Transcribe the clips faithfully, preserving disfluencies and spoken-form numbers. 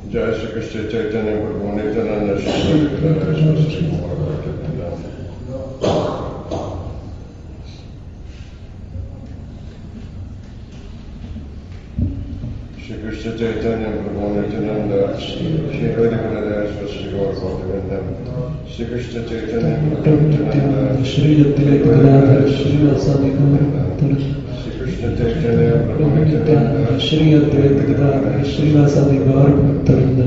Jai Shri Krishna Chaitanya Prabhu Nityananda Shri Advaita Shri Gaura Shri Krishna Chaitanya Prabhu Nityananda Shri Advaita Shri Gaura Shri Krishna Chaitanya Prabhu Nityananda Shri Advaita Shri Krishna Chaitanya Prabhu Nityananda Shri Advaita Shri Vasadi Gaur Bhaktavinda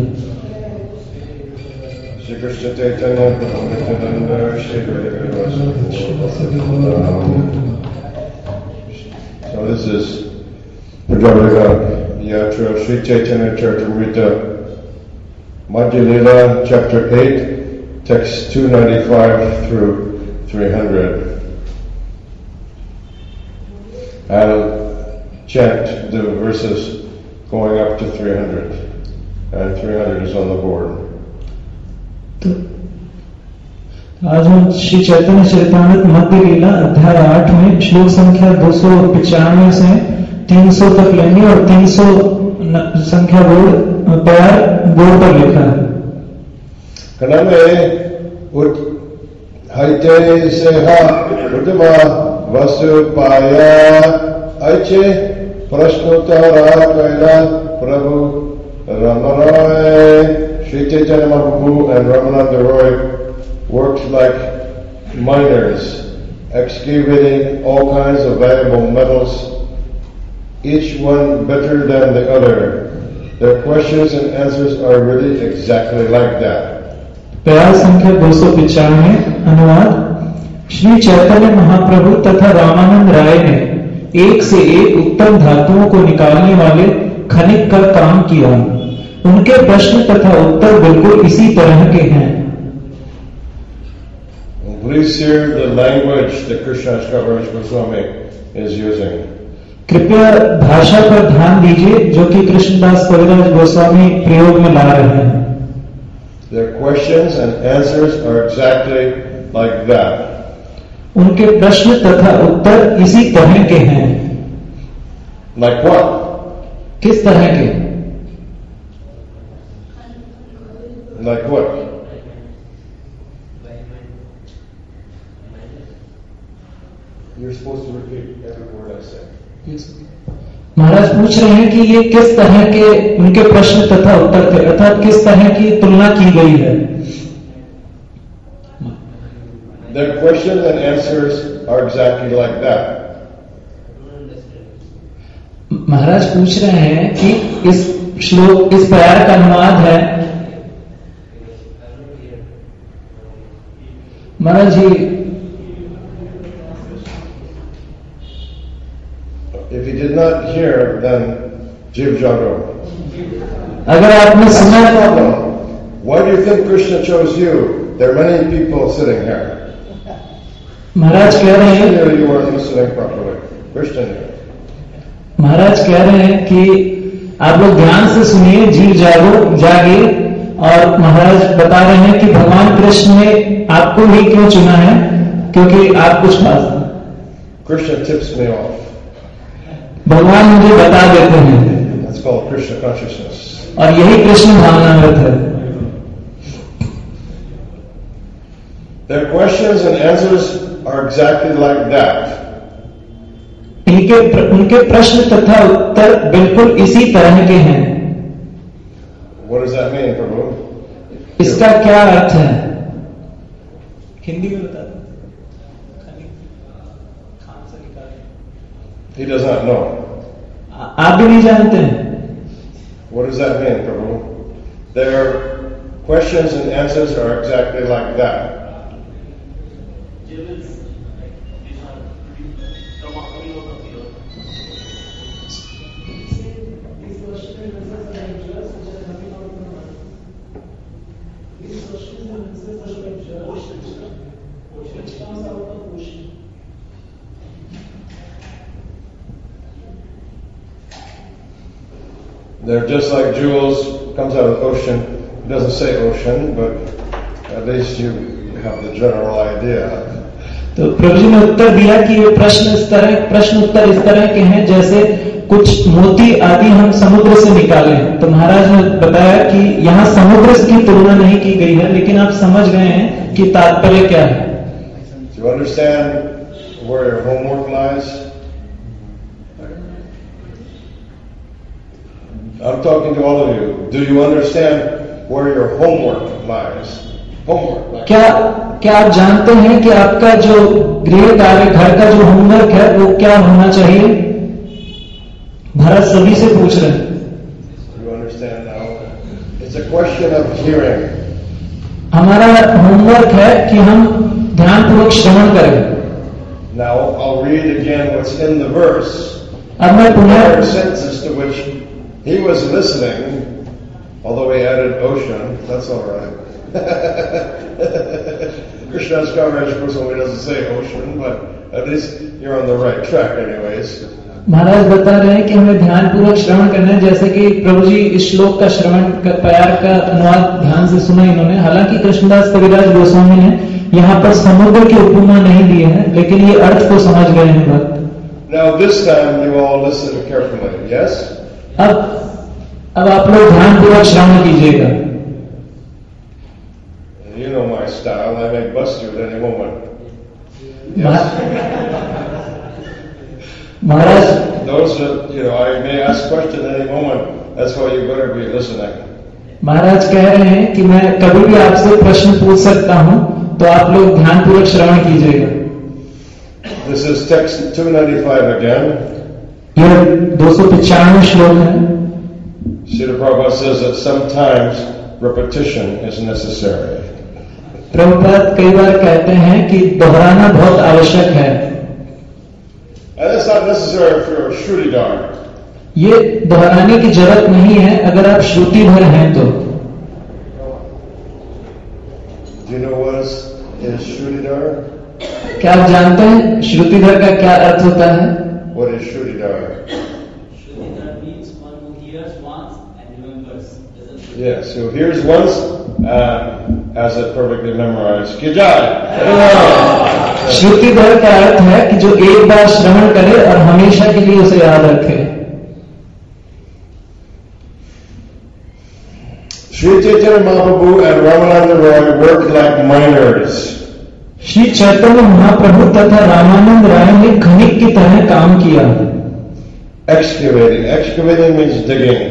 Shri Krishna Chaitanya Prabhu Nityananda Shri Advaita Shri So this is Prajavrita Yatra Shri Chaitanya Charitamrita Madhya Lila Chapter eight, Text two ninety-five through three hundred. I'll chant the verses going up to three hundred, and three hundred is on the board. आज हम श्री चैतन्य चरितामृत मध्य लीला अध्याय आठ में श्लोक संख्या दो सौ पचानवे से तीन सौ तक लेंगे और तीन सौ संख्या बोर्ड पैर बोर्ड पर लिखा है. कनमे उत हाइते से हा उतमा वसुपाया ऐचे प्रश्नोत्तरा कैला प्रभु Ramananda Sri Chaitanya Mahaprabhu and Ramananda Roy worked like miners, excavating all kinds of valuable metals, each one better than the other. Their questions and answers are really exactly like that. Para संख्या दो सौ पिचानवे अनुवाद. श्री चैतन्य महाप्रभु तथा रामानंद राय ने एक से एक उत्तम धातुओं को निकालने वाले खनिक का काम किया. उनके प्रश्न तथा उत्तर बिल्कुल इसी तरह के हैं. Please hear the language that Krishnadas Kaviraj Goswami is using. कृपया भाषा पर ध्यान दीजिए जो कि कृष्णदास कविराज गोस्वामी प्रयोग में ला रहे हैं. Their questions and answers are exactly like that. उनके प्रश्न तथा उत्तर इसी तरह के हैं. Like what? किस तरह के? Like what? You're supposed to repeat every word I say. Yes. महाराज पूछ रहे हैं कि ये किस तरह के उनके प्रश्न तथा उत्तर थे, अर्थात किस तरह की तुलना की गई है. Their questions and answers are exactly like that. महाराज पूछ रहे हैं कि इस श्लोक इस प्यार का अनुवाद है. महाराज जी, if you did not hear, then Jiv Jago. अगर आपने सुना, why do you think Krishna chose you? There are many people sitting here. महाराज कह रहे हैं you weren't listening properly. Krishna knew. महाराज कह रहे हैं कि आप लोग ध्यान से सुनिए, जीव जागो जागे. और महाराज बता रहे हैं कि भगवान कृष्ण ने आपको ही क्यों चुना है, क्योंकि आप कुछ खास. Krishna tips me off. भगवान मुझे बता देते हैं. That's called Krishna consciousness. और यही कृष्ण भावनामृत है. Their questions and answers are exactly like that. इनके उनके प्रश्न तथा उत्तर बिल्कुल इसी तरह के हैं. What does that mean, Prabhu? इसका क्या अर्थ है? हिंदी में बता दो. He does not know. आप भी नहीं जानते हैं. What does that mean, Prabhu? Their questions and answers are exactly like that. They're just like jewels, comes out of the ocean. It doesn't say ocean, but at least you have the general idea. तो प्रभु जी ने उत्तर दिया कि ये प्रश्न इस तरह प्रश्न उत्तर इस तरह के हैं जैसे कुछ मोती आदि हम समुद्र से निकाले हैं। तो महाराज ने बताया कि यहाँ समुद्र की तुलना नहीं की गई है, लेकिन आप समझ गए हैं कि तात्पर्य क्या है। Do you understand where your homework lies? I'm talking to all of you. Do you understand where your homework lies? Homework. क्या क्या आप जानते हैं कि आपका जो गृह कार्य, घर का जो होमवर्क है वो क्या होना चाहिए? भारत सभी से पूछ रहे हैं। You understand now? It's a question of hearing. हमारा होमवर्क है कि हम ध्यानपूर्वक श्रवण करें। Now I'll read again what's in the verse. अब मैं पुनः There are sentences to which he was listening, although he added ocean. That's all right. Krishna's coverage, of course, only doesn't say ocean, but at least you're on the right track, anyways. महाराज बता रहे हैं कि हमें ध्यानपूर्वक श्रवण करना है, जैसे कि प्रभु जी इस श्लोक का श्रवण का प्यार का अनुवाद ध्यान से सुना इन्होंने। हालांकि कृष्णदास कविराज गोस्वामी ने यहाँ पर समुद्र की उपमा नहीं दी है, लेकिन ये अर्थ को समझ गए हैं भक्त। Now this time you all listen carefully. Yes? अब अब आप लोग ध्यानपूर्वक श्रवण कीजिएगा। You know my style. I may bust you at any moment. Yes? Maharaj, those that, you know, I may ask question at any moment. That's why you better be listening. महाराज कह रहे हैं कि मैं कभी भी आपसे प्रश्न पूछ सकता हूं, तो आप लोग ध्यानपूर्वक श्रवण कीजिएगा। This is text two ninety-five again. यह दो सौ पचानवे श्लोक है। Srila Prabhupada says that sometimes repetition is necessary. Prabhupada कई बार कहते हैं कि दोहराना बहुत आवश्यक है। And it's not necessary if you're a Shrutidhar. ये दोहराने की जरूरत नहीं है अगर आप श्रुतिधर हैं तो। Do you know what is, is Shrutidhar? क्या आप जानते हैं श्रुतिधर का क्या अर्थ होता है? What is Shrutidhar? Shrutidhar means one who hears once and remembers. Yes, who hears once and has it perfectly memorized. Ki jai! Shrutidhar का अर्थ है कि जो एक बार श्रवण करे और हमेशा के लिए उसे याद रखे। Sri Chaitanya Mahaprabhu and Ramananda Roy worked like miners. Shri Chaitanya Mahaprabhu तथा रामानंद राय ने खनिक की तरह काम किया। Excavating. Excavating means digging.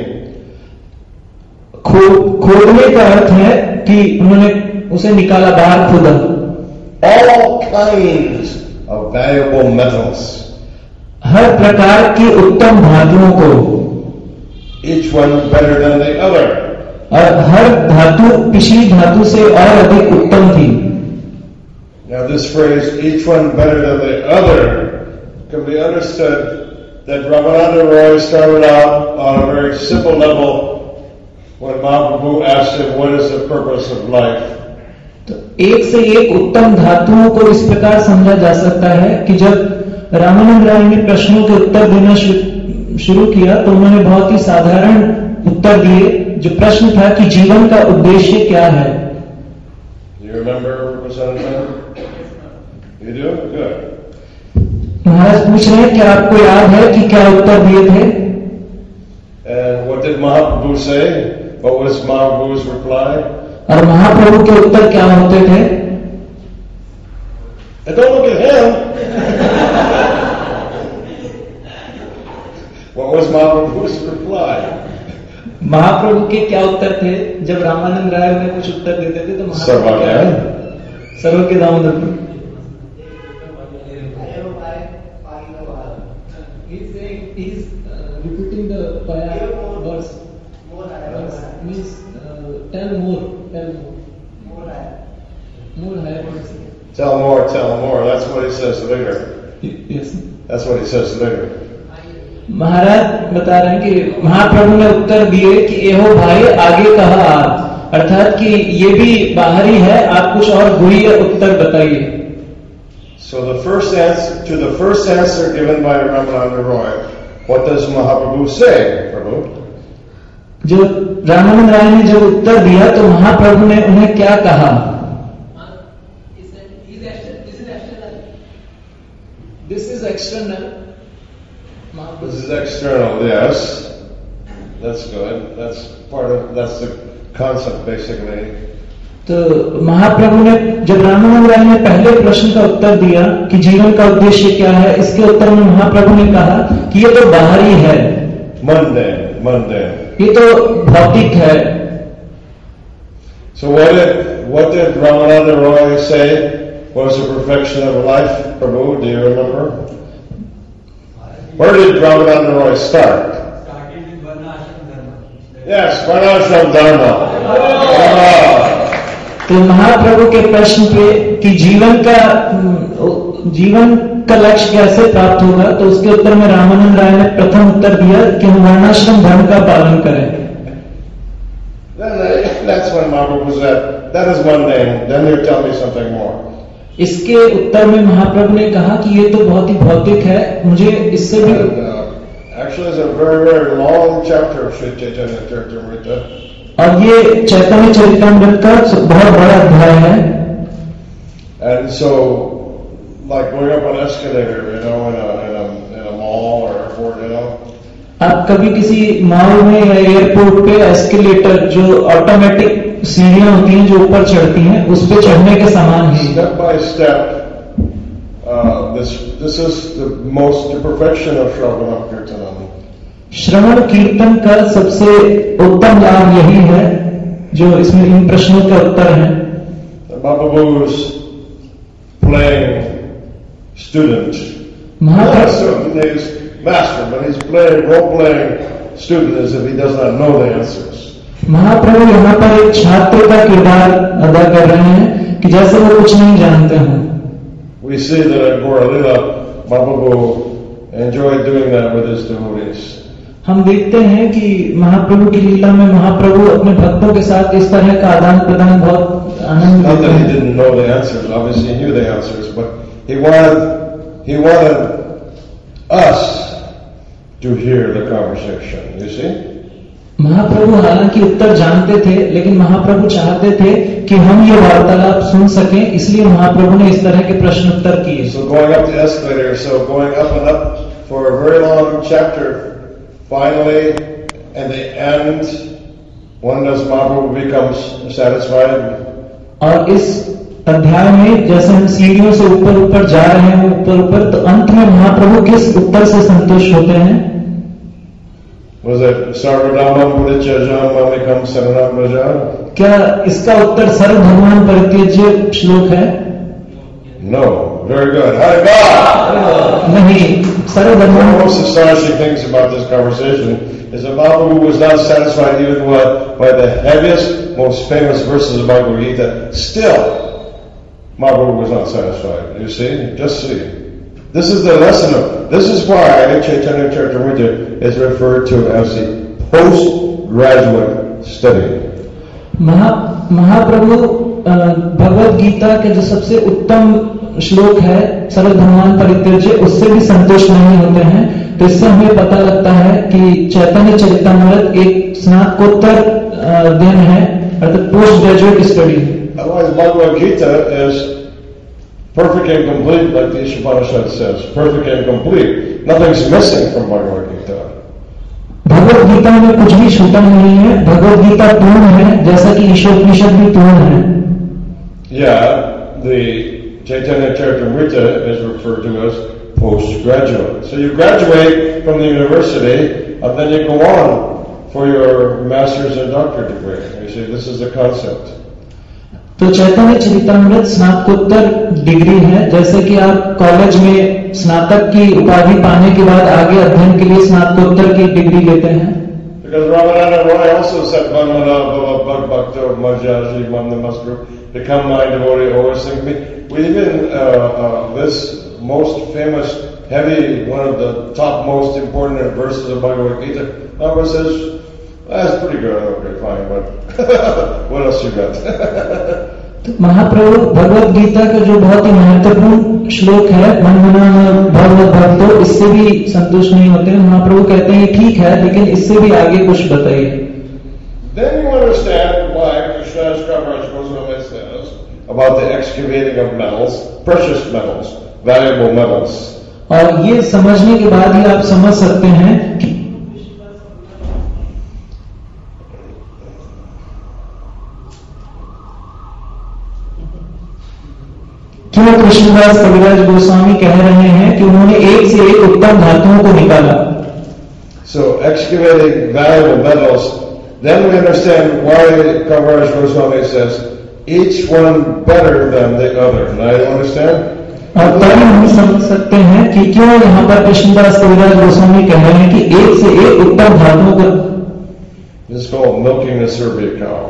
खो खोदने का अर्थ है कि उन्होंने उसे निकाला, बाहर खोदा। All kinds of valuable metals. हर प्रकार की उत्तम धातुओं को, Each one better than the other. और हर धातु पिछली धातु से और अधिक उत्तम थी। Now this phrase, each one better than the other, can be understood that Ramananda Roy started out on a very simple level when Mahaprabhu asked him, what is the purpose of life? तो एक से एक उत्तम धातुओं को इस प्रकार समझा जा सकता है कि जब रामानंद राय ने प्रश्नों के उत्तर देना शुरू किया तो उन्होंने बहुत ही साधारण उत्तर दिए। जो प्रश्न था कि जीवन का उद्देश्य क्या है। You remember, Representative? You do? Good. महाराज पूछ रहे हैं कि आपको याद है कि क्या उत्तर दिए थे? And what did Mahaprabhu say? What was Mahaprabhu's reply? और महाप्रभु के उत्तर क्या होते थे? And don't look at him. What was Mahaprabhu's reply? महाप्रभु के क्या उत्तर थे जब रामानंद राय उन्हें कुछ उत्तर देते थे तो महाप्रभु क्या सर्व के Damodar repeating the words means uh, tell more tell more more higher. Tell more, tell more. That's what he says later. Yes. That's what he says later. महाराज बता रहे हैं कि महाप्रभु ने उत्तर दिए कि एहो भाई आगे कहा आप, अर्थात कि ये भी बाहरी है, आप कुछ और गुह्य उत्तर बताइए। So the first answer to the first answer given by Ramananda Roy, what does Mahaprabhu say, Prabhu? जो रामानंद राय ने जब उत्तर दिया तो महाप्रभु ने उन्हें क्या कहा? external. This is external, yes. That's good. That's part of, that's the concept basically. तो महाप्रभु ने जब रामानंद राय ने पहले प्रश्न का उत्तर दिया कि जीवन का उद्देश्य क्या है, इसके उत्तर में महाप्रभु ने कहा कि ये तो बाहरी है, Mundane, mundane. ये तो भौतिक है. So what did, what did Ramananda Roy say was the perfection of life, Prabhu? Do you remember? Where did Ramananda Roy start? Started with Varnashram Dharma. Yes, Varnashram Dharma. Ah. तो महाप्रभु के प्रश्न पे कि जीवन का जीवन का लक्ष्य कैसे प्राप्त होगा, तो उसके उत्तर में रामानंद राय ने प्रथम उत्तर दिया कि हम वर्णाश्रम धर्म का पालन करें. Then that's when Mahaprabhu said, that is one name. Then you tell me something more. इसके उत्तर में महाप्रभु ने कहा कि ये तो बहुत ही भौतिक है, मुझे इससे भी. And, uh, actually, it's a very, very long chapter of Sri Chaitanya Charitamrita. और ये चैतन्य चरितामृत का बहुत बड़ा अध्याय है. And so, like going up an escalator, you know, in a, in a, in a mall or airport, you know. आप कभी किसी मॉल में या एयरपोर्ट पे एस्केलेटर जो ऑटोमेटिक सीढ़ियां होती हैं जो ऊपर चढ़ती हैं, उस पे चढ़ने के समान ही. Step by step, uh, this this is the most the perfection of Shravanam Kirtanam. श्रवण कीर्तन का सबसे उत्तम लाभ यही है जो इसमें इन प्रश्नों का उत्तर है. Mahaprabhu's playing student. Mahaprabhu Not he's master, but he's playing role-playing student as if he does not know the answers. महाप्रभु यहाँ पर एक छात्र का किरदार अदा कर रहे हैं कि जैसे वो कुछ नहीं जानते हैं. We see that at Gaura-lila, Mahaprabhu enjoyed doing that with his devotees. हम देखते हैं कि महाप्रभु की लीला में महाप्रभु अपने भक्तों के साथ इस तरह का आदान प्रदान बहुत आनंद Not लेते that he हैं. didn't know the answers, obviously he knew the answers, but he wanted, he wanted us to hear the conversation, you see? महाप्रभु हालांकि उत्तर जानते थे, लेकिन महाप्रभु चाहते थे कि हम ये वार्तालाप सुन सकें, इसलिए महाप्रभु ने इस तरह के प्रश्न उत्तर किए. So going up the escalator, so going up and up for a very long chapter, finally, at the end, when does Mahaprabhu becomes satisfied? और इस अध्याय में जैसे हम सीढ़ियों से ऊपर ऊपर जा रहे हैं ऊपर ऊपर, तो अंत में महाप्रभु किस उत्तर से संतुष्ट होते हैं? Was it Sarvadhamam Purityajam Mamikam Saranam Braja? क्या इसका उत्तर सर्व भगवान परित्यज्य श्लोक है? No. Very good. Hare God! नहीं, सर्व One of the भगवान. most astonishing things about this conversation is that Mahaprabhu was not satisfied even with- by the heaviest, most famous verses of Bhagavad Gita. Still, Mahaprabhu was not satisfied. You see? Just see. This is the lesson of, this is why Chaitanya Charitamrita is referred to as the postgraduate study. महा महाप्रभु अ, भगवत गीता के जो सबसे उत्तम श्लोक है सर्व भगवान परित्यज्य, उससे भी संतुष्ट नहीं होते हैं. तो इससे हमें पता लगता है कि चैतन्य चरितामृत एक स्नातकोत्तर अध्ययन है, अर्थात post graduate study. Otherwise, Bhagavad Gita is perfect and complete, like the Ishopanishad says. Perfect and complete. Nothing's missing from Bhagavad Gita. Bhagavad Gita में कुछ भी छूटा नहीं है, भगवत गीता पूर्ण है, जैसा कि ईशोपनिषद भी पूर्ण है. Yeah, the Chaitanya Charitamrita is referred to as postgraduate. So you graduate from the university, and then you go on for your master's and doctorate degree. You see, this is the concept. तो चैतन्य चरितामृत स्नातकोत्तर degree है, जैसे कि आप college में स्नातक की उपाधि पाने के बाद आगे अध्ययन के लिए स्नातकोत्तर की डिग्री लेते हैं. Because Ramananda Roy also said, Manmana Bhava Bhag Bhakta Marjaji Mam Namaskar, become my devotee, always think me. We even, uh, uh, this most famous, heavy, one of the top most important verses of Bhagavad Gita, Bhagavad says, that's pretty good, okay, fine, but what else you got? तो महाप्रभु भगवत गीता का जो बहुत ही महत्वपूर्ण श्लोक है, मन मना भगवत भक्तो, इससे भी संतुष्ट नहीं होते. महाप्रभु कहते हैं ठीक है, लेकिन इससे भी आगे कुछ बताइए. Then you understand why Krishna's Kaviraj Goswami says about the excavating of metals, precious metals, valuable metals. और ये समझने के बाद ही आप समझ सकते हैं कि क्यों कृष्णदास कविराज गोस्वामी कह रहे हैं कि उन्होंने एक से एक उत्तम धातुओं को निकाला. So excavating valuable metals, then we understand why Kaviraj Goswami says each one better than the other. Now you understand? और तभी हम समझ सकते हैं कि क्यों यहाँ पर कृष्णदास कविराज गोस्वामी कह रहे हैं कि एक से एक उत्तम धातुओं का. This is called milking the Survey cow.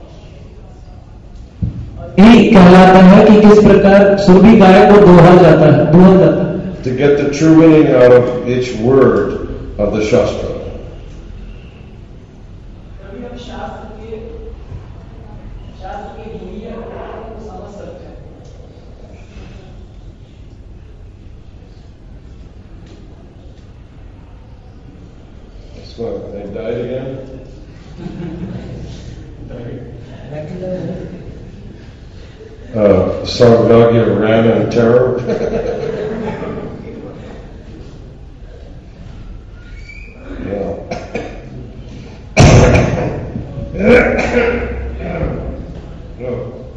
यही कहलाता है कि किस प्रकार सुरभि गाय को दोहा जाता है, दोहा जाता है. To get the true meaning out of each word of the Shastra. That's what, they died again? Uh, Sarvagya ran in terror. Yeah. No.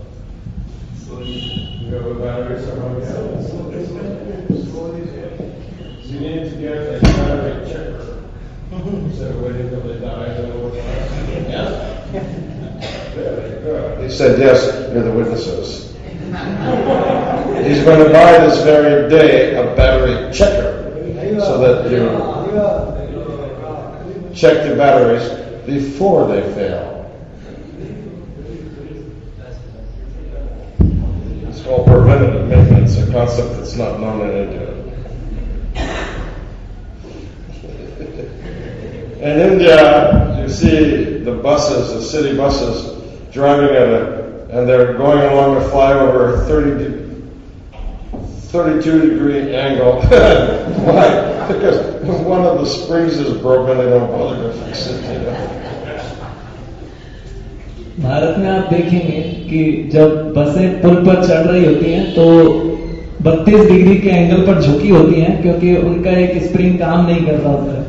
You have a battery somewhere else? You need to get a battery checker. Instead of waiting until they die, then we'll Yes? Very good. He said, yes, you're the witnesses. He's going to buy this very day a battery checker so that you check the batteries before they fail. It's called preventative maintenance, a concept that's not known in India. In India, you see the buses, the city buses, driving at a and they're going along the flyover thirty, thirty-two degree angle. Why? Because one of the springs is broken, they don't bother to fix it, you know. Bharat में आप देखेंगे कि जब बसें पुल पर चढ़ रही होती हैं तो बत्तीस डिग्री के एंगल पर झुकी होती हैं क्योंकि उनका एक स्प्रिंग काम नहीं कर रहा होता है.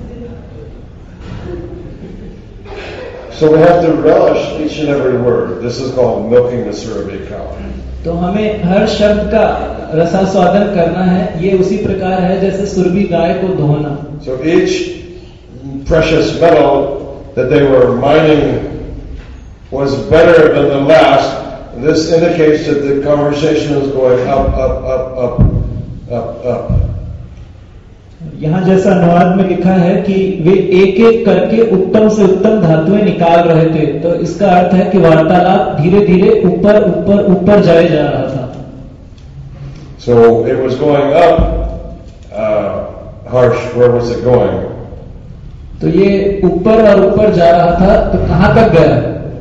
So we have to relish each and every word. This is called milking the Surabhi cow. तो हमें हर शब्द का रसास्वादन करना है. ये उसी प्रकार है जैसे सुरभि गाय को दोहना. So each precious metal that they were mining was better than the last. This indicates that the conversation is going up, up, up, up, up, up. यहाँ जैसा अनुवाद में लिखा है कि वे एक एक करके उत्तम से उत्तम धातुएं निकाल रहे थे, तो इसका अर्थ है कि वार्तालाप धीरे धीरे ऊपर ऊपर ऊपर जाए जा रहा था. So it was going up. Uh, Harsh, where was it going? तो ये ऊपर और ऊपर जा रहा था, तो कहां तक गया?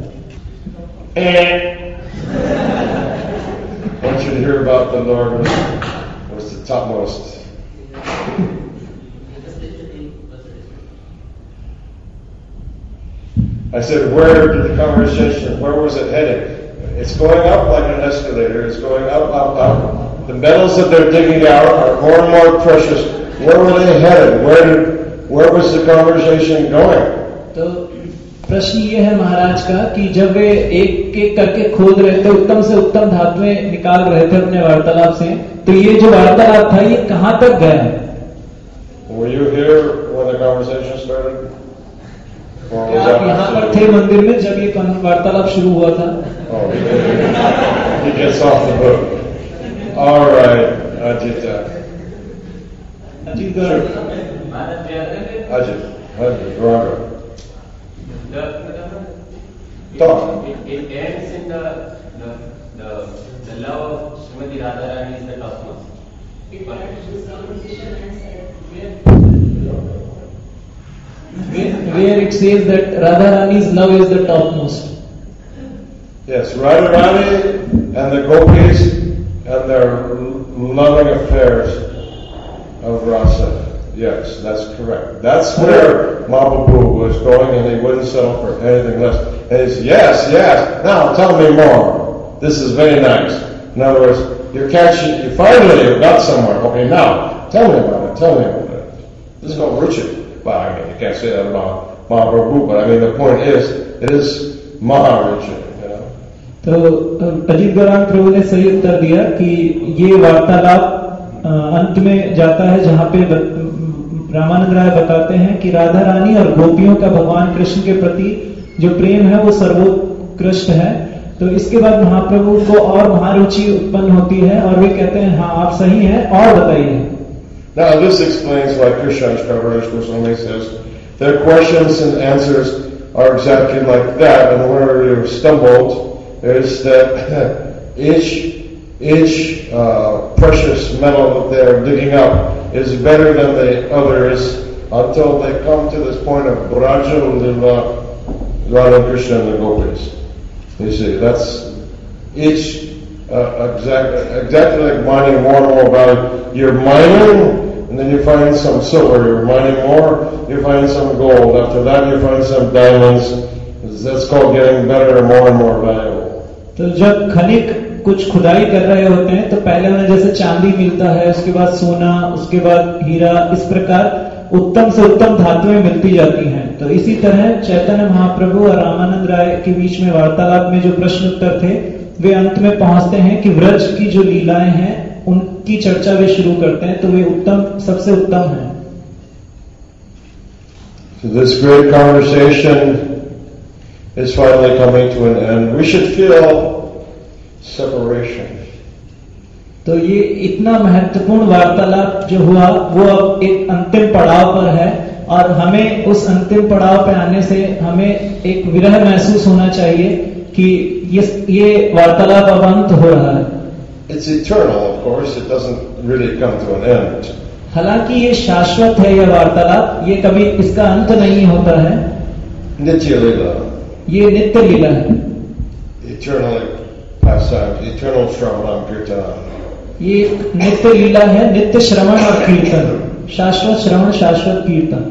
I want you to hear about the Lord was, was the topmost. I said, where did the conversation, where was it headed? It's going up like an escalator. It's going up, up, up. The metals that they're digging out are more and more precious. Where were they headed? Where did, where was the conversation going? तो प्रश्न ये है महाराज का कि जब वे एक एक करके खोद रहे थे, उत्तम से उत्तम धातुएं निकाल रहे थे अपने वार्तालाप से, तो ये जो वार्तालाप था ये कहां तक गया? Were you here when the conversation started? क्या आप यहाँ पर थे मंदिर में जब ये वार्तालाप शुरू हुआ था? Oh, he gets off the book. All right, Ajita. Ajit, Ajit, Ajit, Raga. Talk. It, it ends in the the the, the love of Srimati Radharani is the topmost. Where it says that Radharani's love is the topmost. Yes, Radharani and the gopis and their loving affairs of rasa. Yes, that's correct. That's where Mahaprabhu was going, and he wouldn't settle for anything less. And he said, yes, yes, now tell me more. This is very nice. In other words, you're catching, you finally you got somewhere. Okay, now, Tell me about it. Tell me about it. This is called Ruchi. Well, I mean, you can't say that about Mahaprabhu, but I mean, the point is, it is Maharuchi, you know. तो अजीत गौरांग प्रभु ने सही उत्तर दिया कि ये वार्तालाप अंत में जाता है जहाँ पे रामानंद राय बताते हैं कि राधा रानी और गोपियों का भगवान कृष्ण के प्रति जो प्रेम है वो सर्वोत्कृष्ट है। तो इसके बाद महाप्रभु को और महारुचि उत्पन्न होती है और वे कहते हैं हाँ आप सही हैं और बताइए। Now this explains why Krishna's Kaviraj Goswami says their questions and answers are exactly like that, and where you've stumbled is that each each uh, precious metal that they're digging up is better than the others until they come to this point of Braja Lila, Radha Krishna and the Gopis. You see, that's each uh, exact, exactly like mining more and more value. You're mining, and then you find some silver. You're mining more, you find some gold. After that, you find some diamonds. That's called getting better and more and more valuable. तो जब खनिक कुछ खुदाई कर रहे होते हैं तो पहले उन्हें जैसे चांदी मिलता है, उसके बाद सोना, उसके बाद हीरा, इस प्रकार उत्तम से उत्तम धातुएं मिलती जाती हैं। तो इसी तरह चैतन्य महाप्रभु और रामानंद राय के बीच में वार्तालाप में जो प्रश्न उत्तर थे वे अंत में पहुंचते हैं कि व्रज की जो लीलाएं हैं उनकी चर्चा वे शुरू करते हैं, तो वे उत्तम सबसे उत्तम हैं। So this great conversation is finally coming to an end. We should feel separation. तो ये इतना महत्वपूर्ण वार्तालाप जो हुआ वो अब एक अंतिम पड़ाव पर है और हमें उस अंतिम पड़ाव पे आने से हमें एक विरह महसूस होना चाहिए कि ये ये वार्तालाप अब अंत हो रहा है। It's eternal, of course. It doesn't really come to an end. हालांकि ये शाश्वत है, यह वार्तालाप, ये कभी इसका अंत नहीं होता है। Nitya Lila. ये नित्य लीला है। Eternal pastimes, eternal Shravanam Kirtanam. ये नित्य लीला है, नित्य श्रवण और कीर्तन, शाश्वत श्रवण शाश्वत कीर्तन।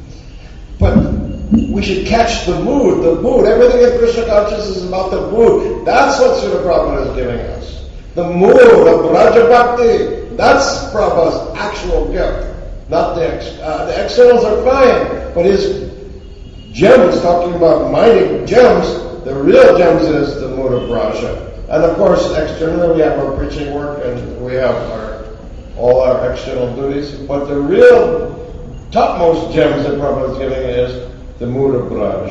But we should catch the mood, the mood. Everything in Krishna consciousness is about the mood. That's what Srila Prabhupada is giving us. The mood of Raja Bhakti. That's Prabhupada's actual gift. Not the ex- uh, the externals are fine, but his gems, talking about mining gems, the real gems is the mood of Raja. And of course, externally we have our preaching work and we have our all our external duties. But the real topmost gems that Prabhupada is giving is the mood of Braj.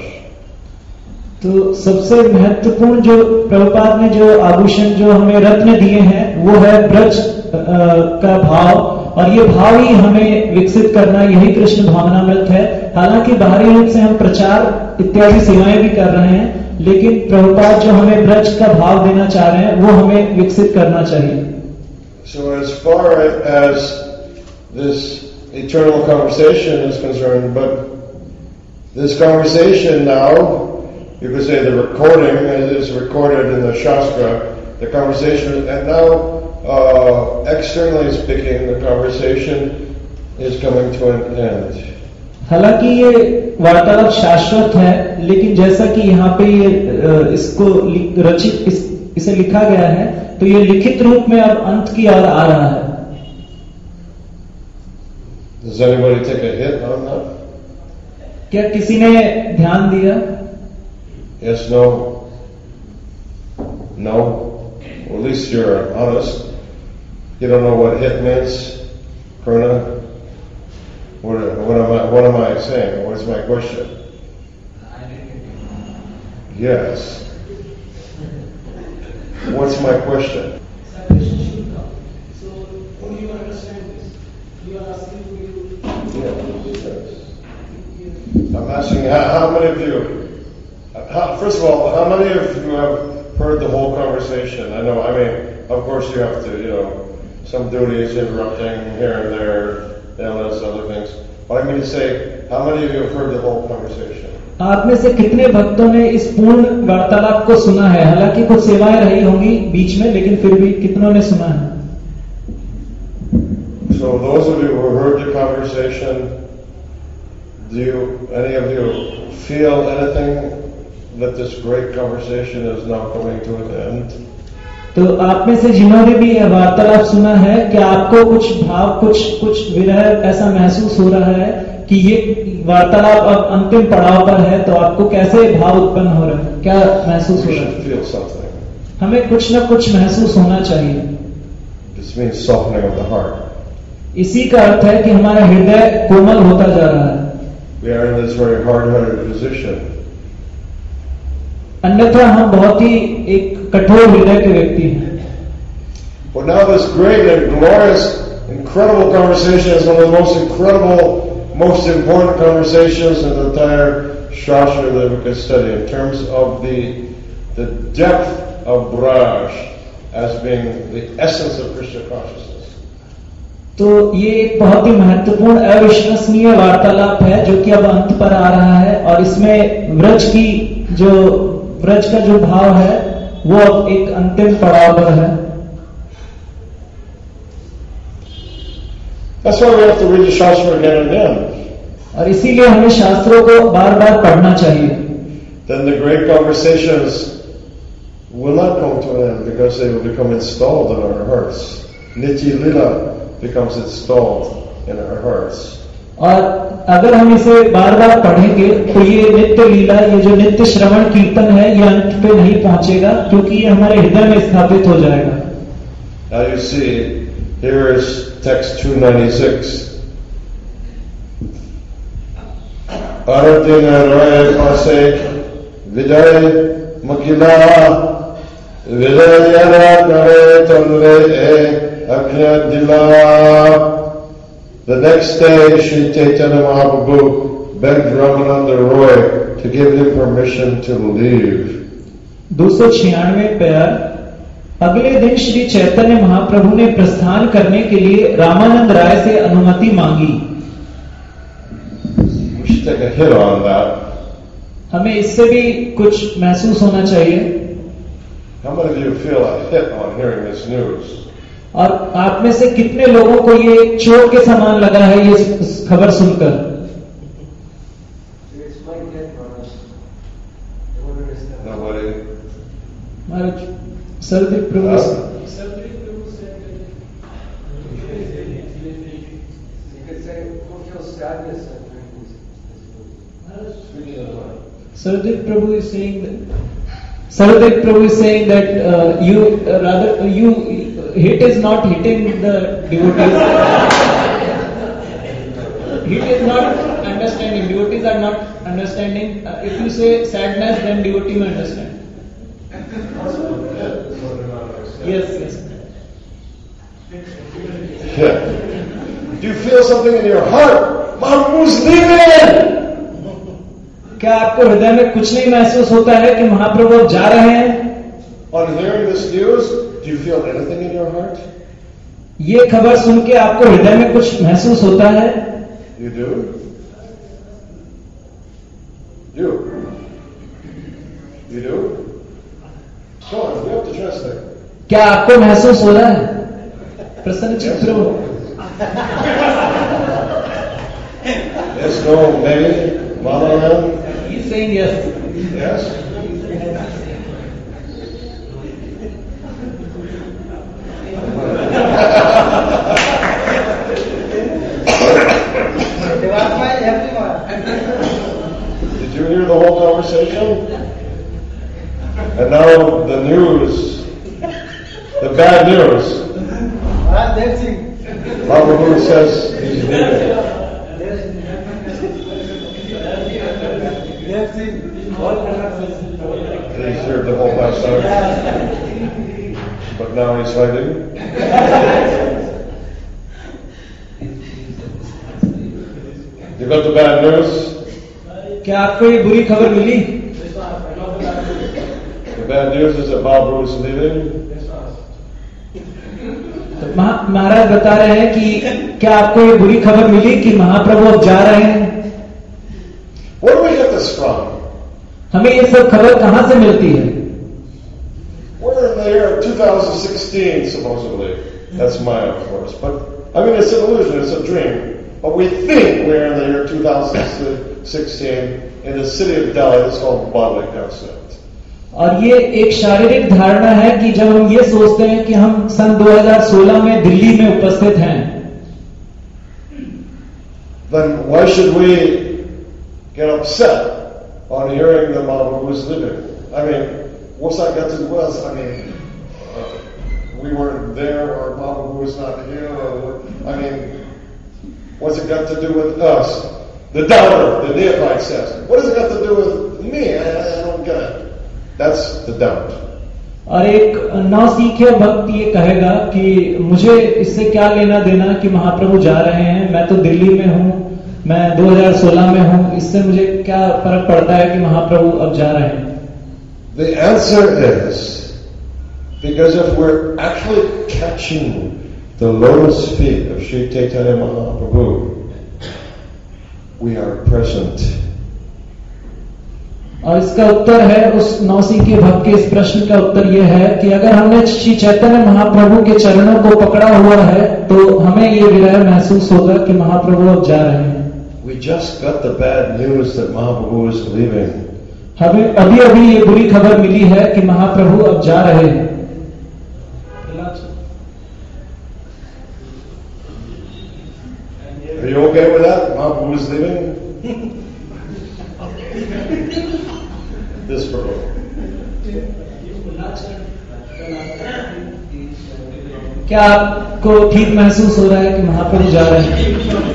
तो सबसे महत्वपूर्ण जो प्रभुपाद ने जो आभूषण जो हमें रत्न दिए हैं वो है ब्रज का भाव, और ये भाव ही हमें विकसित करना, यही कृष्ण भावनामृत है। हालांकि बाहरी रूप से हम प्रचार इत्यादि सेवाएं भी कर रहे हैं, लेकिन प्रभुपाद जो हमें ब्रज का भाव देना चाह रहे हैं वो हमें विकसित करना चाहिए। So as far as this eternal conversation is concerned, but this conversation now, you could say the recording is recorded in the Shastra, the conversation, and now uh, externally speaking, the conversation is coming to an end. हालांकि ये वार्तालाप शाश्वत है, लेकिन जैसा कि यहाँ पे ये इसको रचित इस, इसे लिखा गया है, तो ये लिखित रूप में अब अंत की ओर आ रहा है। Does anybody take a hit on that? क्या किसी ने ध्यान दिया? Yes, no? No? Well, at least you're honest. You don't know what hit means, Karuna? What, what am I? What am I saying? What is my question? Yes. What's my question? So, when you understand this, you are asking me. Yes. I'm asking how, how many of you. How, first of all, how many of you have heard the whole conversation? I know. I mean, of course, you have to. You know, some duties, interrupting here and there. You know, those other things. But I mean to say, how many of you have heard the whole conversation? आप में से कितने भक्तों ने इस पूर्ण वार्तालाप को सुना है? हालांकि कुछ सेवाएं रही होंगी बीच में, लेकिन फिर भी कितनों ने सुना है? So those of you who heard the conversation, do you, any of you feel anything that this great conversation is now coming to an end? तो आप में से जिन्होंने भी यह वार्तालाप सुना है कि आपको कुछ भाव कुछ कुछ विरह ऐसा महसूस हो रहा है कि ये वार्तालाप अब अंतिम पड़ाव पर है, तो आपको कैसे भाव उत्पन्न हो रहा है, क्या महसूस हो We रहा should है? feel something. हमें कुछ ना कुछ महसूस होना चाहिए. This means softening of the heart. इसी का अर्थ है कि हमारा हृदय कोमल होता जा रहा है. We are in this very hard-hearted position. अन्यथा हम बहुत ही एक कठोर हृदय के व्यक्ति हैं. But now this great and glorious, incredible conversation is one of the most incredible, most important conversations in the entire Shastra that we could study in terms of the, the depth of Braj as being the essence of Krishna consciousness. तो ये एक बहुत ही महत्वपूर्ण अविश्वसनीय वार्तालाप है जो कि अब अंत पर आ रहा है, और इसमें व्रज की जो व्रज का जो भाव है वो अब एक अंतिम पड़ाव पर है. That's why we have to read the Shastra again and again. और इसीलिए हमें शास्त्रों को बार बार पढ़ना चाहिए. Then the great conversations will not come to an end because they will become installed in our hearts. Nitya Lila becomes installed in our hearts. और अगर हम इसे बार बार पढ़ेंगे तो ये नित्य लीला, ये जो नित्य श्रवण कीर्तन है, ये अंत पे नहीं पहुंचेगा क्योंकि ये हमारे हृदय में स्थापित हो जाएगा. Now you see, here is text two ninety-six. Aratina Roya Pase Vidare Makila Vidayara Nare Tanre Akya Dila. The next day, Sri Chaitanya Mahaprabhu begged Ramananda Roy to give him permission to leave. दो सौ छियानवे पैर. अगले दिन श्री चैतन्य महाप्रभु ने प्रस्थान करने के लिए रामानंद राय से अनुमति मांगी. We should take a hit on that. हमें इससे भी कुछ महसूस होना चाहिए. How many of you feel a hit on hearing this news? और आप में से कितने लोगों को ये चोट के समान लगा है ये खबर सुनकर? Nobody. Maharaj Sardeep Prabhu Sardeep Prabhu is saying that Sardeep Prabhu is saying that uh, you uh, rather uh, you hit is not hitting the devotees. Hit is not understanding. Devotees are not understanding. Uh, if you say sadness, then devotee may understand. Yes, yes. Yeah. Do you feel something in your heart? Mahaprabhu's leaving! क्या आपको हृदय में कुछ नहीं महसूस होता है कि महाप्रभु जा रहे हैं? On hearing this news, do you feel anything in your heart? ये खबर सुन के आपको हृदय में कुछ महसूस होता है? You do? You? You do? Come on, you have to translate. क्या आपको महसूस हो रहा है? प्रसन्न चित्त प्रभु. Yes, no, maybe. Mama, He's saying yes. yes? Did you hear the whole conversation? And now the news, the bad news. Mahaprabhu says he's leaving. He served the whole past time, but now he's fighting. You got the bad news? क्या आपको ये बुरी खबर मिली? The bad news is that Mahaprabhu is leaving. तो महा- महाराज बता रहे हैं कि क्या आपको ये बुरी खबर मिली कि महाप्रभु अब जा रहे हैं? Where do we get this from? हमें ये सब खबर कहां से मिलती है? We're in the year two thousand sixteen, supposedly. That's mine, of course. But, I mean, it's an illusion, it's a dream. But we think we're in the year two thousand sixteen in the city of Delhi. That's called bodily concept. और ये एक शारीरिक धारणा है कि जब हम ये सोचते हैं कि हम सन दो हज़ार सोलह में दिल्ली में उपस्थित हैं, then why should we get upset on hearing that Mahaprabhu is living? I mean, what's that got to do with us? I mean, uh, we weren't there, or Mahaprabhu is not here, or I mean, what's it got to do with us? The doubter, the neophyte says. What has it got to do with me? I, I don't get it. That's the doubt. और एक नौसीखिया भक्त ये कहेगा कि मुझे इससे क्या लेना देना कि महाप्रभु जा रहे हैं, मैं तो दिल्ली में हूँ, मैं दो हज़ार सोलह में हूँ, इससे मुझे क्या फर्क पड़ता है कि महाप्रभु अब जा रहे हैं? The answer is because if we're actually catching the lotus feet of Sri Chaitanya Mahaprabhu, we are present. और इसका उत्तर है, उस नौसीखिए भक्त के इस प्रश्न का उत्तर यह है कि अगर हमने श्री चैतन्य महाप्रभु के चरणों को पकड़ा हुआ है तो हमें ये विरह महसूस होगा कि महाप्रभु अब जा रहे हैं. We just got the bad news that Mahaprabhu is leaving. हमें अभी अभी ये बुरी खबर मिली है कि महाप्रभु अब जा रहे हैं. Are you okay with that? Mahaprabhu is leaving? This fellow. क्या आपको ठीक महसूस हो रहा है कि महाप्रभु जा रहे हैं?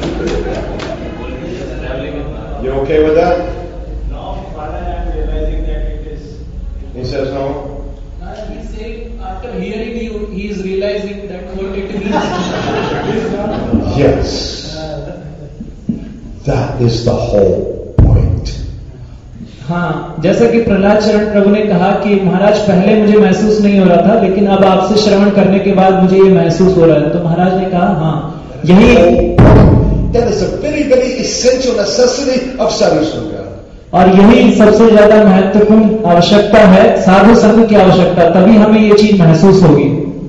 You okay with that? Now, Father, I am realizing that it is. He says no. He's saying after hearing you, he is realizing that what it means. Yes. That is the whole point. हाँ, जैसा कि प्रहलाद चरण प्रभु ने कहा कि महाराज पहले मुझे महसूस नहीं हो रहा था, लेकिन अब आपसे श्रवण करने के बाद मुझे ये महसूस हो रहा है. तो महाराज ने कहा हाँ, यही That is a very, very essential necessity of sadhu sangha. और यही सबसे ज्यादा महत्वपूर्ण आवश्यकता है, साधु संघ की आवश्यकता. तभी हमें ये चीज महसूस होगी.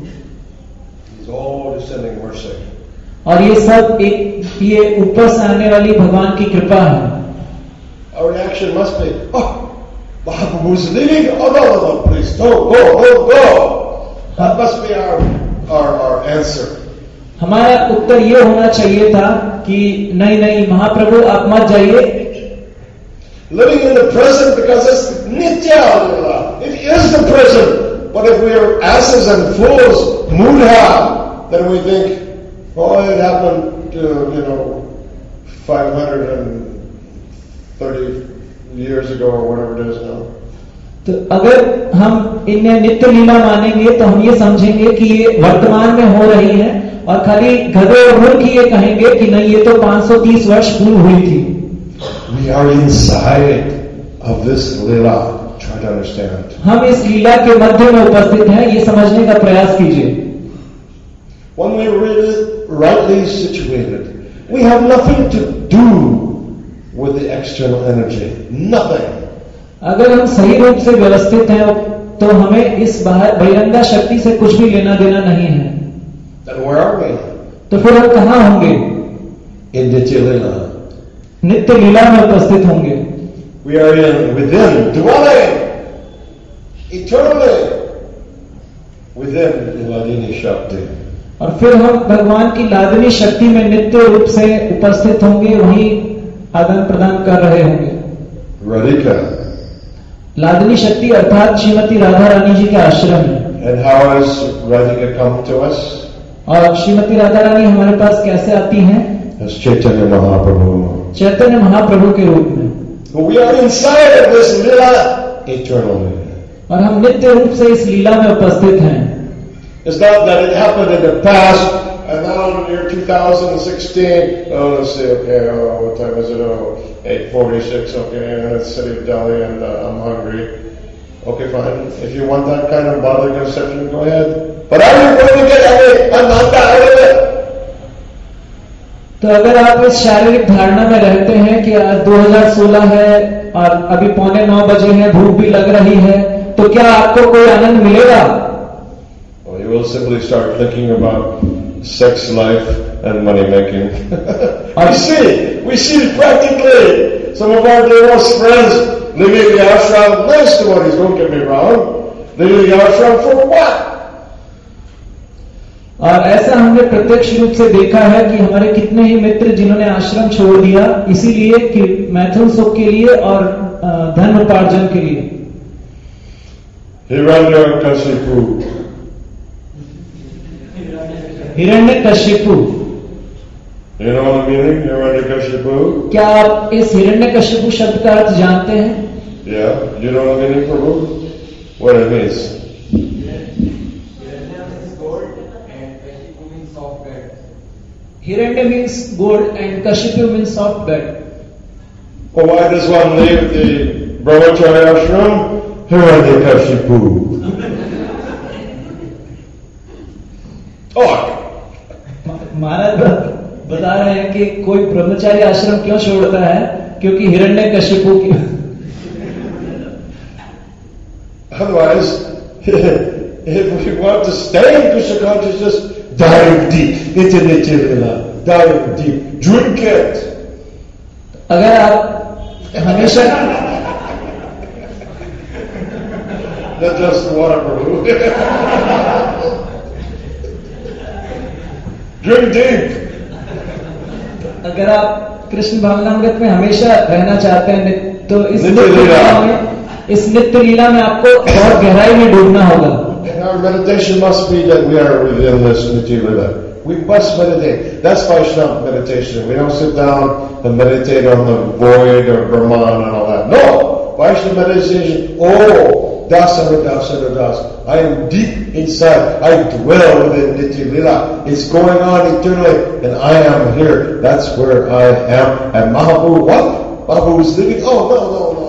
He's all descending mercy. और ये सब एक ये ऊपर से आने वाली भगवान की कृपा है. Our reaction must be, oh, Mahaprabhu is leaving. Oh no, no, no, please don't go, don't go. That must be our our our answer. हमारा उत्तर ये होना चाहिए था कि नहीं नहीं महाप्रभु आप मत जाइए. Living in the present because it's nitya. It is the present. But if we are asses and fools, mudha, then we think, oh, it happened to, you know, five hundred thirty years ago or whatever it is now. तो अगर हम इन्हें नित्य लीला मानेंगे तो हम ये समझेंगे कि ये वर्तमान में हो रही है, और खाली गधे और मूर्ख ये कहेंगे कि नहीं ये तो पाँच सौ तीस वर्ष पूर्व हुई थी. We are inside of this lila. Try to understand. हम इस लीला के मध्य में उपस्थित हैं, ये समझने का प्रयास कीजिए. When we are really rightly situated, we have nothing to do with the external energy. Nothing. अगर हम सही रूप से व्यवस्थित हैं तो हमें इस बाहर बहिरंगा शक्ति से कुछ भी लेना देना नहीं है. Then where are we? तो फिर हम कहाँ होंगे? In Nitya Lila. नित्य लीला में उपस्थित होंगे. We are in within, dwelling eternally within the Ladini Shakti. और फिर हम भगवान की लादनी शक्ति में नित्य रूप से उपस्थित होंगे, वहीं आदान प्रदान कर रहे होंगे. Radhika. लादनी शक्ति अर्थात श्रीमती राधा रानी जी का आश्रम है. And how has Radhika come to us? और श्रीमती राधा रानी हमारे पास कैसे आती हैं? As Chaitanya Mahaprabhu. Chaitanya Mahaprabhu के रूप में. We are inside of this lila eternally. और हम नित्य रूप से इस लीला में उपस्थित हैं. It's not that it happened in the past, and now in the year two thousand sixteen, oh, let's see, okay, oh, what time is it? Oh, eight forty-six, okay, and it's the city of Delhi, and uh, I'm hungry. Okay, fine. If you want that kind of bodily conception, go ahead. But are you going to get any ananda out of it? तो अगर आप इस शारीरिक धारणा में रहते हैं कि आज दो हज़ार सोलह है और अभी पौने नौ बजे हैं, भूख भी लग रही है, तो क्या आपको कोई आनंद मिलेगा? Well, you will simply start thinking about sex life and money making. we see, we see it practically. Some of our dearest friends living in the ashram, nice devotees, don't get me wrong, living in the ashram for what? और ऐसा हमने प्रत्यक्ष रूप से देखा है कि हमारे कितने ही मित्र जिन्होंने आश्रम छोड़ दिया इसीलिए कि मैथुन सुख के लिए और धन उपार्जन के लिए। Hiranyakashipu Hiranyakashipu You know the meaning, Hiranyakashipu? क्या आप इस हिरण्यकशिपु शब्द का अर्थ जानते हैं? Yeah, you know the meaning, Prabhu? What it means? Hiranya means gold and Kashipu means soft bed. Well, why does one leave the Brahmacharya ashram? Hiranyakashipu. Talk. महाराज बता रहे हैं कि कोई ब्रह्मचारी आश्रम क्यों छोड़ता है? क्योंकि हिरण्यकशिपु की। Otherwise, if we want to stay in Krishna consciousness, dive deep into Nitya-lila. Dive deep. Drink it. अगर आप हमेशा Not just water, Prabhu. Drink deep. अगर आप कृष्ण भावनामृत में हमेशा रहना चाहते हैं तो इस नित्य लीला में इस नित्य लीला में आपको और गहराई में डूबना होगा। And our meditation must be that we are within this Nitya-lila. We must meditate. That's Vaishnava meditation. We don't sit down and meditate on the void or Brahman and all that. No! Vaishnava meditation, oh, dasana, dasana, das. I am deep inside. I dwell within Nitya-lila. It's going on eternally, and I am here. That's where I am. And Mahaprabhu, what? Mahaprabhu is living? Oh, no, no, no, no.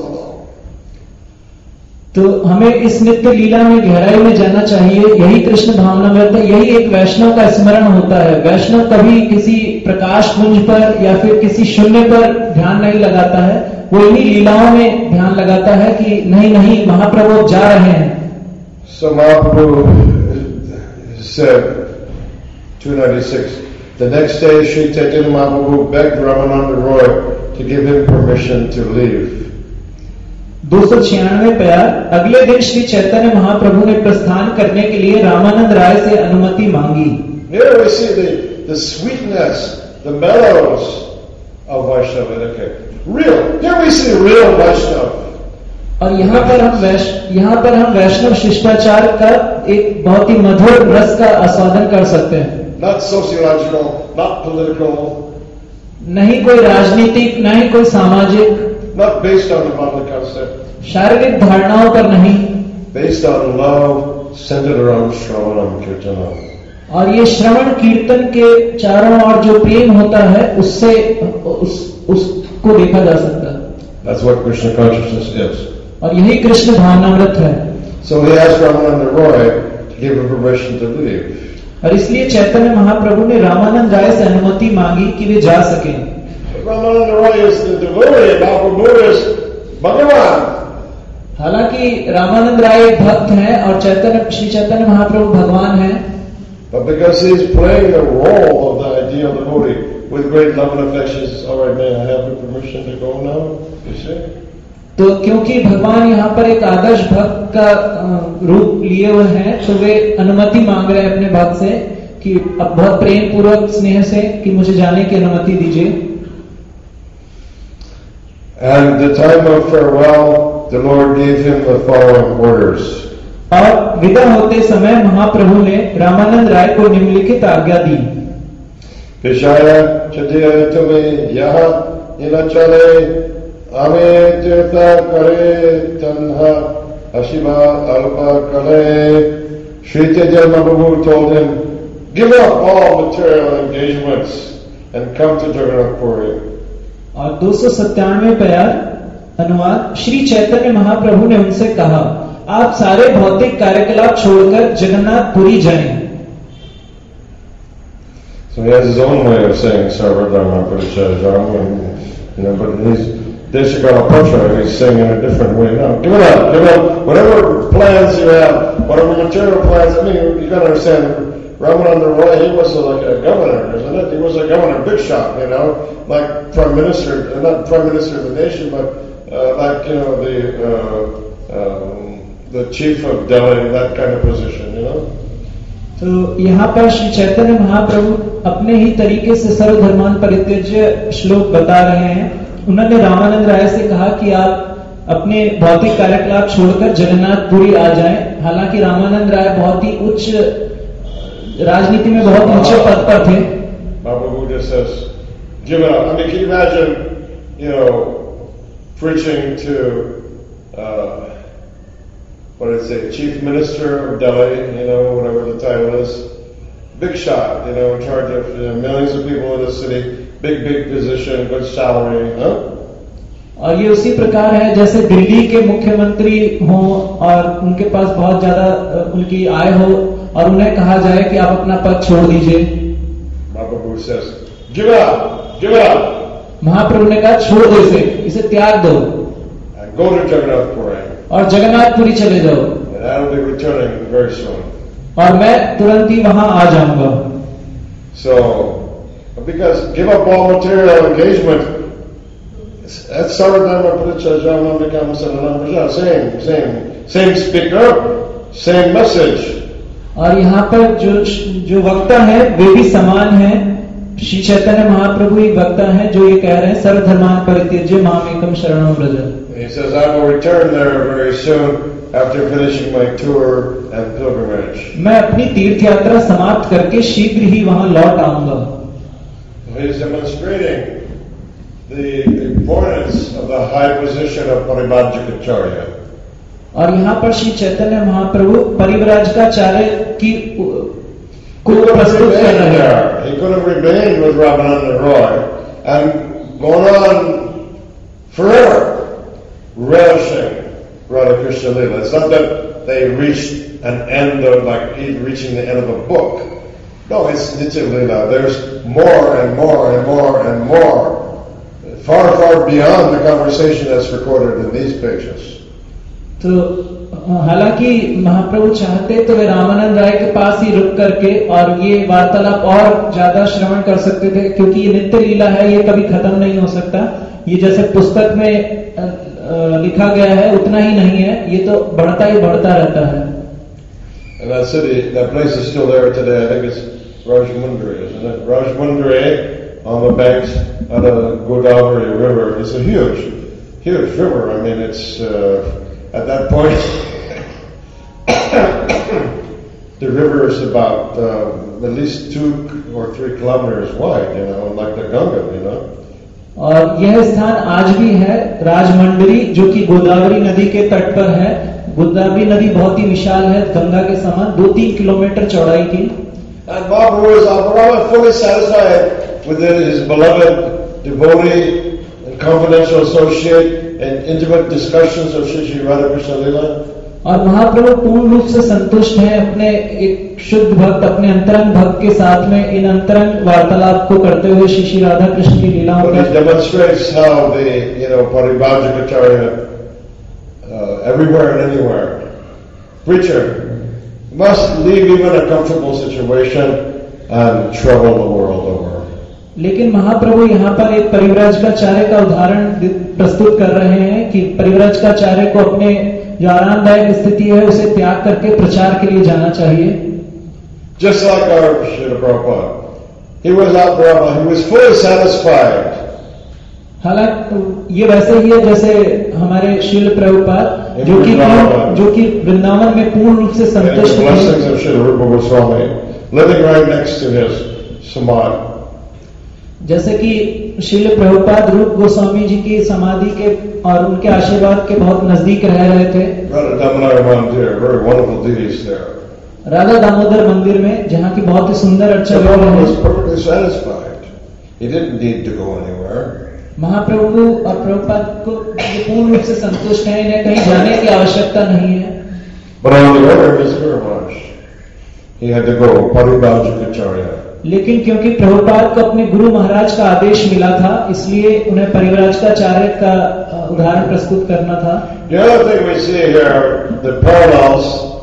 तो हमें इस नित्य लीला में गहराई में जाना चाहिए। यही कृष्ण भावनामृत है। यही एक वैष्णव का स्मरण होता है। वैष्णव कभी किसी प्रकाश पुंज पर या फिर किसी शून्य पर ध्यान नहीं लगाता है। वो इन्हीं लीलाओं में ध्यान लगाता है कि नहीं नहीं महाप्रभु जा रहे हैं। So Mahaprabhu said, two ninety-six, the next day Sri Chaitanya Mahaprabhu begged Ramananda Roy to give him permission to leave. दो सौ छियानवे प्यार अगले दिन श्री चैतन्य महाप्रभु ने प्रस्थान करने के लिए रामानंद राय से अनुमति मांगी। Here we see the, the sweetness, the mellows of Vaishnava etiquette. Real. Here we see real Vaishnava. और यहाँ पर हम वैश यहाँ पर हम वैष्णव शिष्टाचार का एक बहुत ही मधुर रस का आस्वादन कर सकते हैं। Not sociological, not political. नहीं कोई राजनीतिक, नहीं कोई सामाजिक। Not based on the bodily concept. शारीरिक धारणाओं पर नहीं। Based on love centered around Shravanam Kirtanam. और ये श्रवण कीर्तन के चारों ओर जो प्रेम होता है उससे उस उसको देखा जा सकता है। That's what Krishna consciousness is. और यही कृष्ण भावनामृत है। So he asked Ramananda Roy to give him permission to leave. और इसलिए चैतन्य महाप्रभु ने रामानंद राय से अनुमति मांगी कि वे जा सकें। Ramananda Roy is the devotee, Mahaprabhu is Bhagavan. हालांकि रामानंद राय एक भक्त हैं और चैतन्य श्री चैतन्य महाप्रभु भगवान हैं। But because he is playing the role of the ideal devotee with great love and affections, all right, may I have your permission to go now? You see? तो क्योंकि भगवान यहाँ पर एक आदर्श भक्त का रूप लिए हुए हैं तो वे अनुमति मांग रहे हैं अपने भक्त से कि अब बहुत प्रेम पूर्वक स्नेह से कि मुझे जाने की अनुमति दीजिए। And the time of farewell, the Lord gave him the following orders. और विदा होते समय महाप्रभु ने रामानंद राय को निम्नलिखित आज्ञा दी। Vishaya chadiya tumi yaha inachale ame tirtha kare tanha ashiva alpa kare. Sri Chaitanya Mahaprabhu told him, give up all material engagements and come to Jagannath Puri. और दो सौ सत्तानवे प्यार अनुवाद श्री चैतन्य महाप्रभु ने उनसे कहा आप सारे भौतिक कार्यकलाप छोड़कर जगन्नाथपुरी जाएं। So he has his own way of saying Sarvadharma Parityajam, you know, but he's Deshakala Pasha, he's saying in a different way now. Give it up, give it up, whatever plans you have, whatever material plans, I mean, you gotta understand, Ramananda Roy, he was like a governor, isn't it? He was a governor, big shot, you know, like prime minister, not prime minister of the nation, but uh, like, you know, the uh, um, the chief of Delhi, that kind of position, you know. तो यहाँ पर श्री चैतन्य महाप्रभु अपने ही तरीके से सर्वधर्मान परित्यज्य श्लोक बता रहे हैं। उन्होंने रामानंद राय से कहा कि आप अपने भौतिक कार्यकलाप छोड़कर जगन्नाथपुरी आ जाएं। हालांकि रामानंद राय बहुत ही उच्च राजनीति में बहुत ऊंचे पद पर थे। Baba Buddha says, give it up. I mean, can you imagine, you know, preaching to, uh, what did it say, Chief Minister of Delhi, you know, whatever the title is, big shot, you know, in charge of you know, millions of people in the city, big, big position, good salary, huh? और ये उसी प्रकार है जैसे दिल्ली के मुख्यमंत्री हों और उनके पास बहुत ज्यादा उनकी आय हो और उन्हें कहा जाए कि आप अपना पद छोड़ दीजिए। Mahaprabhu says, give it up, give it up. महाप्रभु ने कहा छोड़ दो इसे, इसे त्याग दो And go to Jagannath Puri. और जगन्नाथपुरी चले जाओ। And I'll be returning very soon. और मैं तुरंत ही वहां आ जाऊंगा। So, because give up all material engagement, that's Sarvadharma Parityajya Saranam, same, same, same speaker, same message. और यहाँ पर जो जो वक्ता है वे भी समान है। श्री चैतन्य महाप्रभु ही वक्ता है जो ये कह रहे हैं सर्वधर्मान परित्यज्य मामेकम शरणं Vraj. He says, I will return there very soon after finishing my tour and pilgrimage. मैं अपनी तीर्थ यात्रा समाप्त करके शीघ्र ही वहां लौट आऊंगा। He is demonstrating the importance of the high position of Paribhajikacharya. और यहाँ पर श्री चैतन्य महाप्रभु परिव्राजकाचार्य की को प्रस्तुत कर रहे हैं। He could have remained with Ramananda Roy and gone on forever, relishing Radha Krishna Lila. It's not that they reached an end of, like reaching the end of a book. No, it's Nitya Lila. There's more and more and more and more, far, far beyond the conversation that's recorded in these pages. तो हालांकि महाप्रभु चाहते तो वे रामानंद राय के पास ही रुक करके और ये वार्तालाप और ज्यादा श्रवण कर सकते थे, क्योंकि ये नित्य लीला है, ये कभी खत्म नहीं हो सकता। ये जैसे पुस्तक में लिखा गया है उतना ही नहीं है, ये तो बढ़ता ही बढ़ता रहता है। And that city, that place is still there today. I think it's Rajmundry, isn't it? Rajmundry on the banks of the Godavari River. It's a huge, huge river. I mean, it's uh, at that point the river is about uh, at least two or three kilometers wide, you know, like the Ganga, you know. और यह स्थान आज भी है राजमंडरी, जो कि गोदावरी नदी के तट पर है। गोदावरी नदी बहुत ही विशाल है, गंगा के समान, दो तीन किलोमीटर चौड़ाई की। And Mahaprabhu is Mahaprabhu fully satisfied with his beloved devotee and confidential associate and intimate discussions of Shri Shri Radha Krishna Lila. और महाप्रभु पूर्ण रूप से संतुष्ट हैं अपने एक शुद्ध भक्त, अपने अंतरंग भक्त के साथ में इन अंतरंग वार्तालाप को करते हुए श्री श्री राधा कृष्ण की लीलाओं But he demonstrates how the, you know, Paribhajikacharya, uh, everywhere and anywhere, preacher must leave even a comfortable situation and travel the world over. लेकिन महाप्रभु यहाँ पर एक परिव्राजकाचार्य का उदाहरण प्रस्तुत कर रहे हैं कि परिव्राजकाचार्य को अपने जो आरामदायक स्थिति है उसे त्याग करके प्रचार के लिए जाना चाहिए। Just like our Srila Prabhupada, he was out Brahma, he was fully satisfied. हालांकि ये वैसे ही है जैसे हमारे श्रील प्रभुपाद जो कि जो कि वृंदावन में पूर्ण रूप से संतुष्ट थे। Blessings of Srila Rupa Goswami, living right next to his samadhi. जैसे कि श्रील प्रभुपाद रूप गोस्वामी जी की समाधि के और उनके आशीर्वाद के बहुत नजदीक रह रहे थे। Radha Damodar Mandir, very wonderful deities there. Radha Damodar मंदिर में, जहाँ की बहुत ही सुंदर अर्चा हो रही है। He was perfectly satisfied. He didn't need to go anywhere. महाप्रभु और प्रभुपाद को पूर्ण रूप से संतुष्ट है, इन्हें कहीं जाने की आवश्यकता नहीं है। But on the order of his Guru Maharaj, he had to go Paribhajikacharya. लेकिन क्योंकि प्रभुपाद को अपने गुरु महाराज का आदेश मिला था, इसलिए उन्हें परिव्राजकाचार्य का उदाहरण प्रस्तुत करना था। The other thing we see here, the parallels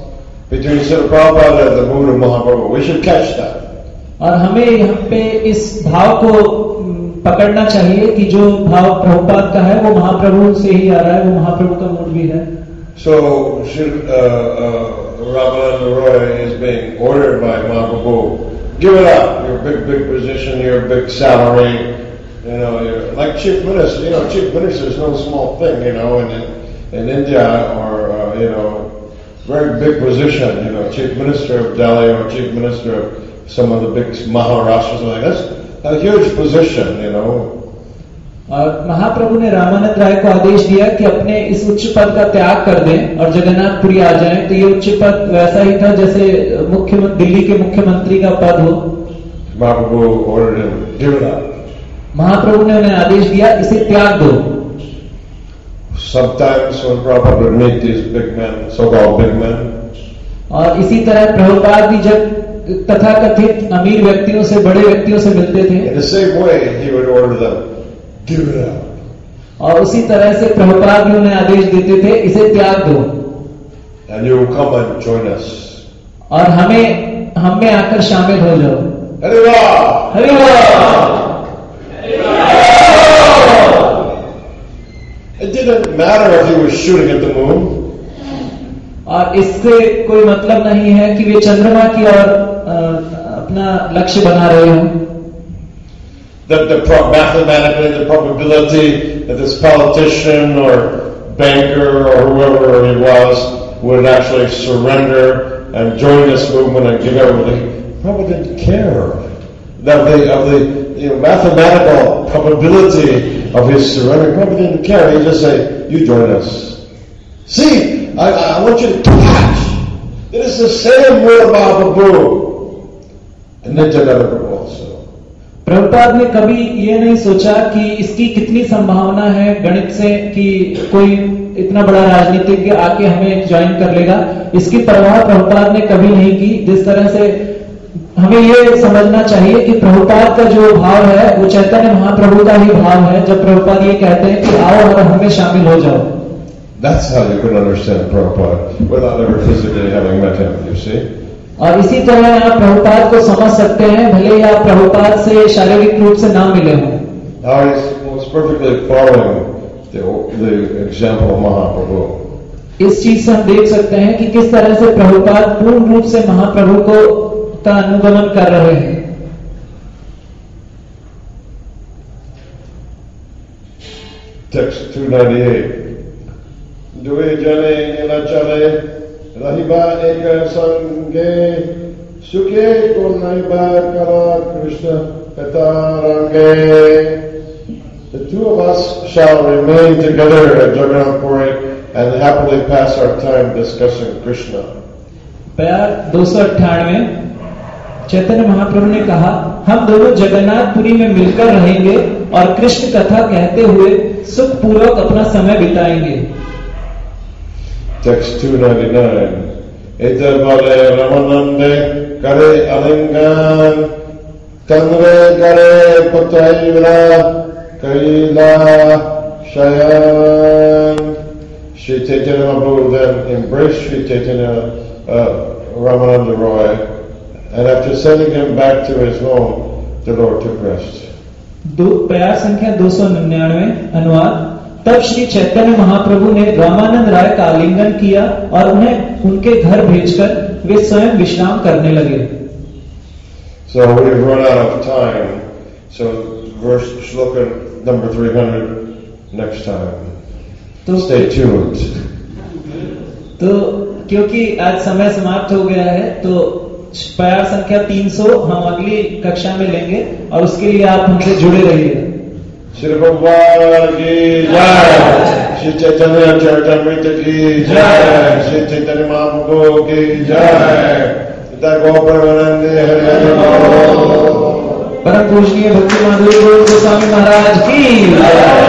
between Srila Prabhupada and the mood of Mahaprabhu. We should catch that. और हमें यहाँ पे इस भाव को म, पकड़ना चाहिए कि जो भाव प्रभुपाद का है वो महाप्रभु से ही आ रहा है, वो महाप्रभु का मूड भी है. So, should, uh, uh, Ramananda Roy is being ordered by Mahaprabhu, give it up, your big, big position, your big salary, you know, you're like chief minister, you know, chief minister is no small thing, you know, in, in India or, uh, you know, very big position, you know, chief minister of Delhi or chief minister of some of the big Maharashtra, like that's a huge position, you know. और महाप्रभु ने रामानंद राय को आदेश दिया कि अपने इस उच्च पद का त्याग कर दें और जगन्नाथपुरी आ जाएं. तो ये उच्च पद वैसा ही था जैसे मुख्यमंत्री, दिल्ली के मुख्यमंत्री का पद हो. Mahaprabhu ordered him, give it up. महाप्रभु ने उन्हें आदेश दिया, इसे त्याग दो. Sometimes when Prabhupada would meet these big men, so-called big men, और इसी तरह प्रभुपाद भी जब तथाकथित अमीर व्यक्तियों से, बड़े व्यक्तियों से मिलते थे, in the same way he would order them, give it up. और उसी तरह से प्रभुपाद भी उन्हें आदेश देते थे, इसे त्याग दो. And you come and join us. और हमें हम में आकर शामिल हो जाओ. Hare Rama! हरि बोल. It didn't matter if he was shooting at the moon. और इससे कोई मतलब नहीं है कि वे चंद्रमा की ओर अपना लक्ष्य बना रहे हो. That the pro- mathematically the probability that this politician or banker or whoever he was would actually surrender and join this movement and give everything. Prabhupada didn't care. Of the, of the you know, mathematical probability of his surrender, Prabhupada didn't care. He just said, you join us. See, I, I want you to catch. It is the same word Mahaprabhu. And Nityananda Prabhu also. Prabhupada ने कभी ये नहीं सोचा कि इसकी कितनी संभावना है गणित से कि कोई इतना बड़ा राजनीतिज्ञ आके हमें ज्वाइन कर लेगा. इसकी परवाह प्रभुपाद ने कभी नहीं की. जिस तरह से हमें ये समझना चाहिए कि प्रभुपाद का जो भाव है वो चैतन्य महाप्रभु का ही भाव है. जब प्रभुपाद ये कहते हैं कि आओ और हमें शामिल हो जाओ. That's how you can understand Prabhupada without ever physically having met him, you see. और इसी तरह आप प्रभुपाद को समझ सकते हैं भले ही आप प्रभुपाद से शारीरिक रूप से ना मिले हों. Now he's was perfectly following the, the example of Mahaprabhu. इस चीज से हम देख सकते हैं कि किस तरह से प्रभुपाद पूर्ण रूप से महाप्रभु को का अनुगमन कर रहे हैं. Text two ninety-eight. Due jane ila chale rahiba eka sange sukhe ko naiba kara Krishna petarange. The two of us shall remain together at Jagannath Puri and happily pass our time discussing Krishna. प्यार दो सौ अट्ठानवे. चैतन्य महाप्रभु ने कहा हम दोनों जगन्नाथपुरी में मिलकर रहेंगे और कृष्ण कथा कहते हुए सुखपूर्वक अपना समय बिताएंगे. Text two ninety-nine. Ete vale Ramanande kare alingan tanre kare patayra kaila shayan. Shri Chaitanya Mahaprabhu then embraced Shri Chaitanya uh, Ramananda Roy, and after sending him back to his home, the Lord took rest. दो प्यार संख्या दो सौ निन्यानवे. अनुवाद. तब श्री चैतन्य महाप्रभु ने रामानंद राय का आलिंगन किया और उन्हें उनके घर भेजकर वे स्वयं विश्राम करने लगे. So we've run out of time. So verse shloka number three hundred next time. तो Stay tuned. तो क्योंकि आज समय समाप्त हो गया है तो प्यार संख्या तीन सौ हम अगली कक्षा में लेंगे और उसके लिए आप हमसे जुड़े रहिए. Shri Prabhupada ki jai, Shri Chaitanya Charitamrita ki jai, Shri Chaitanya Mahaprabhu ki jai, Sita Goparanande Hari Hari. परम पूजनीय भक्ति माधुरी गोस्वामी महाराज की